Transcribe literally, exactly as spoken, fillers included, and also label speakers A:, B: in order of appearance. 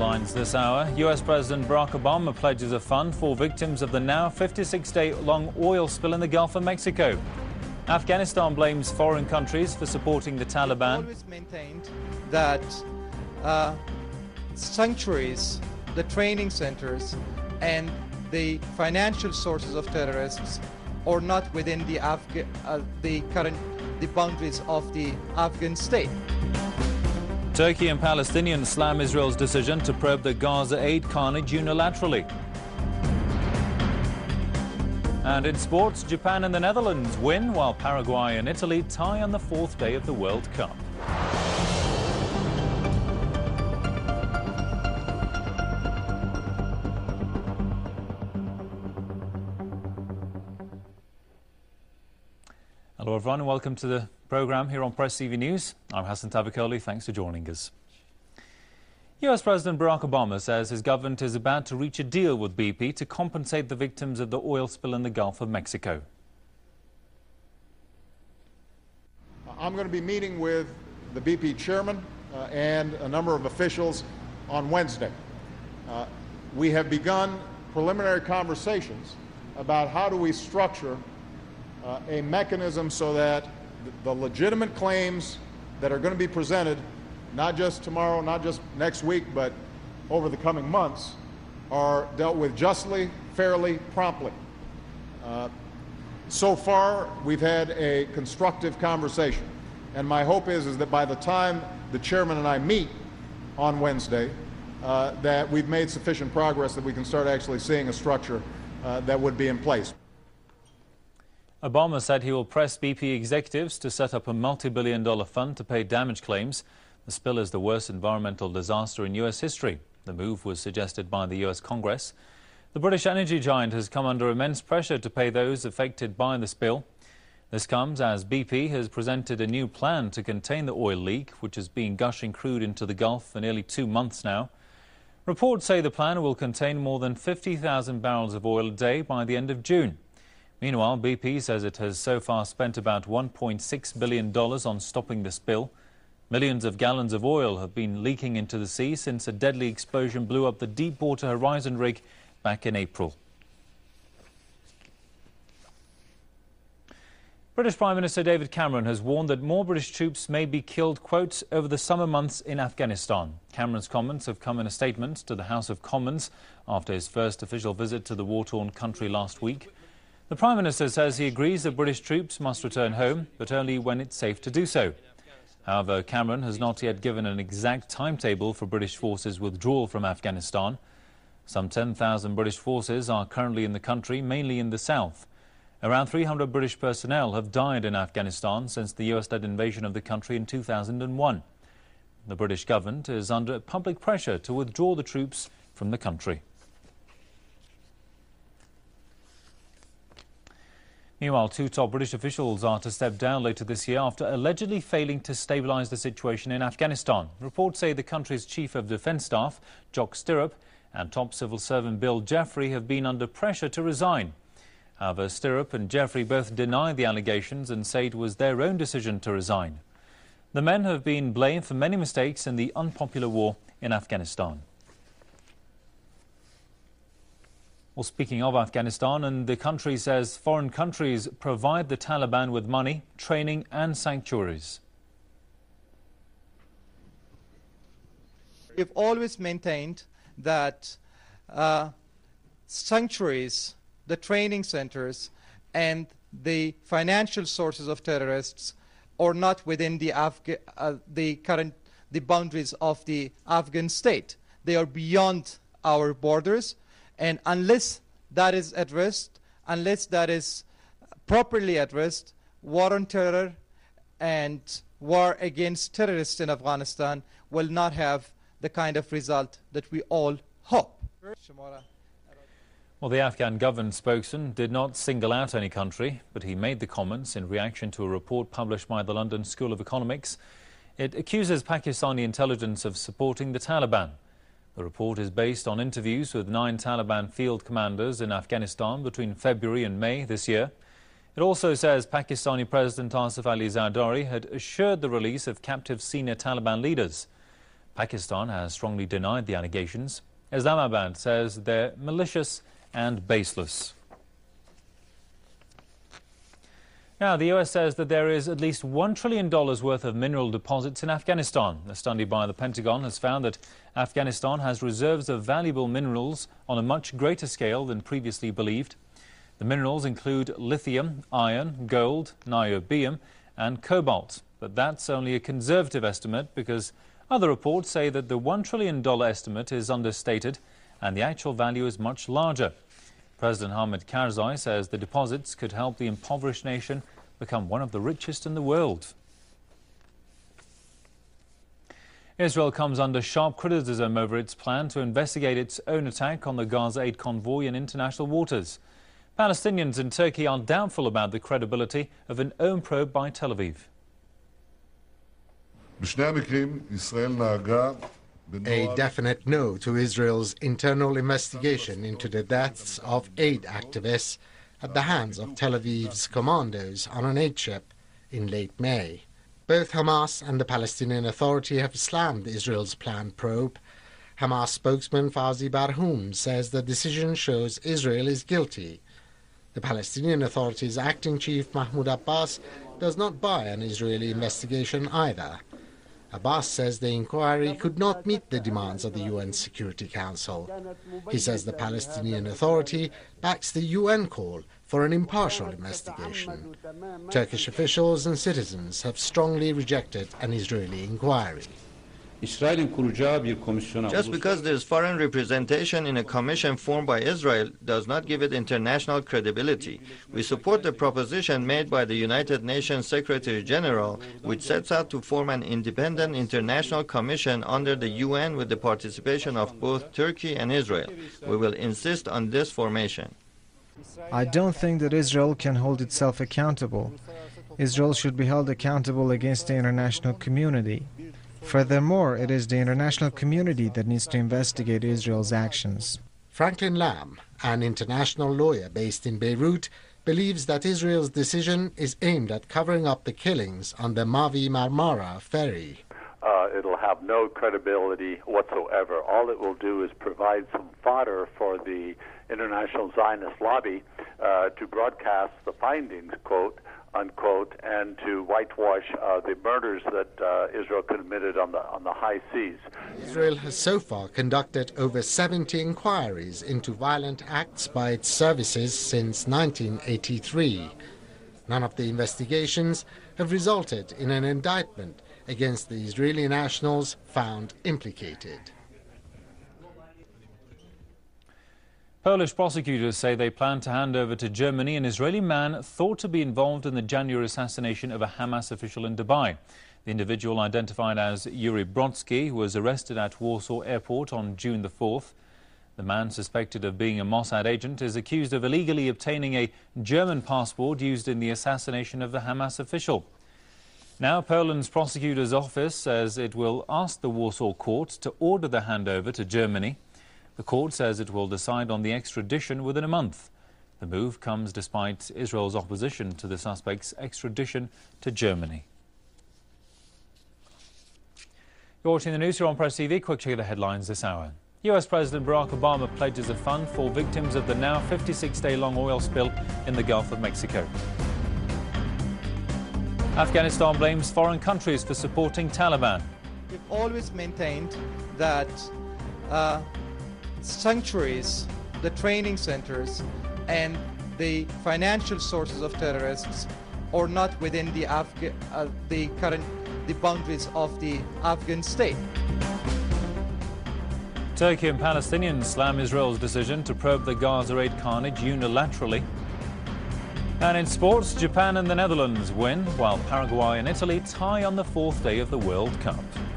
A: Headlines this hour. U S President Barack Obama pledges a fund for victims of the now fifty-six day long oil spill in the Gulf of Mexico. Afghanistan blames foreign countries for supporting the Taliban.
B: We've always maintained that uh, sanctuaries, the training centers, and the financial sources of terrorists are not within the, Afga uh, the current the boundaries of the Afghan state.
A: Turkey and Palestinians slam Israel's decision to probe the Gaza aid carnage unilaterally. And in sports, Japan and the Netherlands win while Paraguay and Italy tie on the fourth day of the World Cup. Hello everyone and welcome to the programme here on Press T V News. I'm Hassan Tabakoli, thanks for joining us. U S President Barack Obama says his government is about to reach a deal with B P to compensate the victims of the oil spill in the Gulf of Mexico.
C: I'm going to be meeting with the B P chairman uh, and a number of officials on Wednesday. Uh, we have begun preliminary conversations about how do we structure Uh, a mechanism so that the legitimate claims that are going to be presented, not just tomorrow, not just next week, but over the coming months, are dealt with justly, fairly, promptly. Uh, so far, we've had a constructive conversation, and my hope is, is that by the time the chairman and I meet on Wednesday, uh, that we've made sufficient progress that we can start actually seeing a structure uh, that would be in place.
A: Obama said he will press B P executives to set up a multi-billion dollar fund to pay damage claims. The spill is the worst environmental disaster in U S history. The move was suggested by the U S Congress. The British energy giant has come under immense pressure to pay those affected by the spill. This comes as B P has presented a new plan to contain the oil leak, which has been gushing crude into the Gulf for nearly two months now. Reports say the plan will contain more than fifty thousand barrels of oil a day by the end of June. Meanwhile, B P says it has so far spent about one point six billion dollars on stopping the spill. Millions of gallons of oil have been leaking into the sea since a deadly explosion blew up the Deepwater Horizon rig back in April. British Prime Minister David Cameron has warned that more British troops may be killed, quote, over the summer months in Afghanistan. Cameron's comments have come in a statement to the House of Commons after his first official visit to the war-torn country last week. The Prime Minister says he agrees that British troops must return home, but only when it's safe to do so. However, Cameron has not yet given an exact timetable for British forces' withdrawal from Afghanistan. Some ten thousand British forces are currently in the country, mainly in the south. Around three hundred British personnel have died in Afghanistan since the U S-led invasion of the country in two thousand one. The British government is under public pressure to withdraw the troops from the country. Meanwhile, two top British officials are to step down later this year after allegedly failing to stabilise the situation in Afghanistan. Reports say the country's Chief of Defence Staff, Jock Stirrup, and top civil servant Bill Jeffrey have been under pressure to resign. However, Stirrup and Jeffrey both deny the allegations and say it was their own decision to resign. The men have been blamed for many mistakes in the unpopular war in Afghanistan. Well, speaking of Afghanistan, and the country says foreign countries provide the Taliban with money, training and sanctuaries.
B: We've always maintained that uh, sanctuaries, the training centers, and the financial sources of terrorists are not within the, Afga uh, the current the boundaries of the Afghan state. They are beyond our borders. And unless that is addressed, unless that is properly addressed, war on terror and war against terrorists in Afghanistan will not have the kind of result that we all hope.
A: Well, the Afghan government spokesman did not single out any country, but he made the comments in reaction to a report published by the London School of Economics. It accuses Pakistani intelligence of supporting the Taliban. The report is based on interviews with nine Taliban field commanders in Afghanistan between February and May this year. It also says Pakistani President Asif Ali Zardari had assured the release of captive senior Taliban leaders. Pakistan has strongly denied the allegations. Islamabad says they're malicious and baseless. Now, the U S says that there is at least one trillion dollars worth of mineral deposits in Afghanistan. A study by the Pentagon has found that Afghanistan has reserves of valuable minerals on a much greater scale than previously believed. The minerals include lithium, iron, gold, niobium and cobalt. But that's only a conservative estimate because other reports say that the one trillion dollars estimate is understated and the actual value is much larger. President Hamid Karzai says the deposits could help the impoverished nation become one of the richest in the world. Israel comes under sharp criticism over its plan to investigate its own attack on the Gaza aid convoy in international waters. Palestinians in Turkey are doubtful about the credibility of an own probe by Tel Aviv.
D: A definite no to Israel's internal investigation into the deaths of aid activists at the hands of Tel Aviv's commandos on an aid ship in late May. Both Hamas and the Palestinian Authority have slammed Israel's planned probe. Hamas spokesman Fawzi Barhoum says the decision shows Israel is guilty. The Palestinian Authority's acting chief Mahmoud Abbas does not buy an Israeli investigation either. Abbas says the inquiry could not meet the demands of the U N Security Council. He says the Palestinian Authority backs the U N call for an impartial investigation. Turkish officials and citizens have strongly rejected an Israeli inquiry.
E: Just because there is foreign representation in a commission formed by Israel does not give it international credibility. We support the proposition made by the United Nations Secretary General, which sets out to form an independent international commission under the U N with the participation of both Turkey and Israel. We will insist on this formation.
F: I don't think that Israel can hold itself accountable. Israel should be held accountable against the international community. Furthermore, it is the international community that needs to investigate Israel's actions.
D: Franklin Lamb, an international lawyer based in Beirut, believes that Israel's decision is aimed at covering up the killings on the Mavi Marmara ferry.
G: Uh, it'll have no credibility whatsoever. All it will do is provide some fodder for the international Zionist lobby uh, to broadcast the findings, quote, unquote, and to whitewash uh, the murders that uh, Israel committed on the on the high seas.
D: Israel has so far conducted over seventy inquiries into violent acts by its services since nineteen eighty-three. None of the investigations have resulted in an indictment against the Israeli nationals found implicated.
A: Polish prosecutors say they plan to hand over to Germany an Israeli man thought to be involved in the January assassination of a Hamas official in Dubai. The individual, identified as Yuri Brodsky, was arrested at Warsaw Airport on June the fourth. The man, suspected of being a Mossad agent, is accused of illegally obtaining a German passport used in the assassination of the Hamas official. Now, Poland's prosecutor's office says it will ask the Warsaw court to order the handover to Germany. The court says it will decide on the extradition within a month. The move comes despite Israel's opposition to the suspect's extradition to Germany. You're watching the news here on Press T V. Quick check of the headlines this hour. U S President Barack Obama pledges a fund for victims of the now fifty-six day long oil spill in the Gulf of Mexico. Afghanistan blames foreign countries for supporting Taliban.
B: We've always maintained that uh, sanctuaries, the training centers, and the financial sources of terrorists are not within the, Afga uh, the current the boundaries of the Afghan state.
A: Turkey and Palestinians slam Israel's decision to probe the Gaza aid carnage unilaterally. And in sports, Japan and the Netherlands win, while Paraguay and Italy tie on the fourth day of the World Cup.